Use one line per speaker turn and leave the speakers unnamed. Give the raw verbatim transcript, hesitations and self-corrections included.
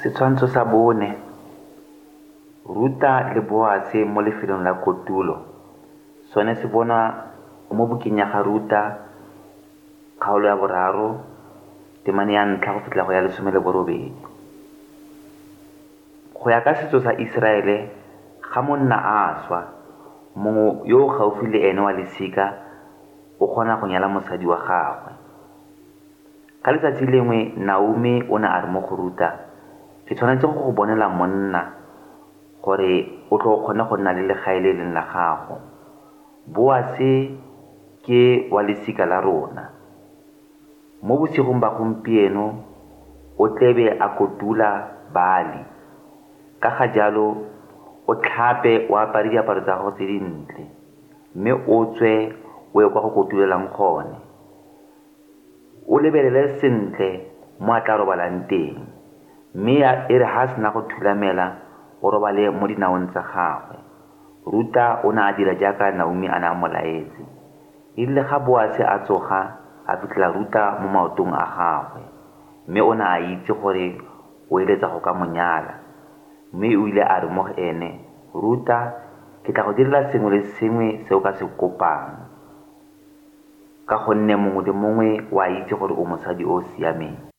Setshwantsho sa bone. Ruta le Boase mo lefelong la kotulo. Sone se bona mo bukeng ya ga Ruta, kgaolo ya boraro, temane ya ntlha go fitla go ya lesome le borobedi. Go ya ka setso sa Iseraele, ga monna a swa, mongwe yo o gaufi le ene wa lesika o kgona go nyala mosadi wa gagwe. Ka letsatsi lengwe Naomi o ne a re mo go Ruta, ke tshwanetse go go bonela monna gore o tlo kgona go nna le legae le leng la gago. Boase ke wa lesika la rona. Mo bosigong ba gompieno o tlebe a kotula bali, ka ga jalo o tlhape o apare diaparo tsa gago tse dintle, mme o tswe o ye kwa go kotulelang gone. O lebelele sentle mo a tla robalang teng, mme e re ha sena go thulamela o robale mo dinaong tsa gagwe. Ruta o ne a dira jaaka Naomi a ne a mo laetse. E rile ga Boase a tsoga a fitlhela Ruta mo maotong a gagwe, mme o ne a itse gore o eletsa go ka monyala, mme o ile a re mo go ene, Ruta, ke tla go direla sengwe le sengwe se o ka se kopang, ka gonne mongwe le mongwe wa itse gore o mosadi o o siameng.